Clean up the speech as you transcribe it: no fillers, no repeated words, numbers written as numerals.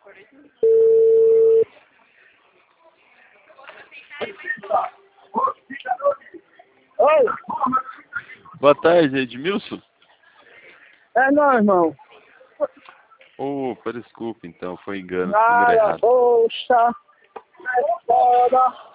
Oi, Boa tarde, Edmilson. é nóis, irmão. Opa, desculpa então, foi engano, número Nada, errado. poxa. É foda.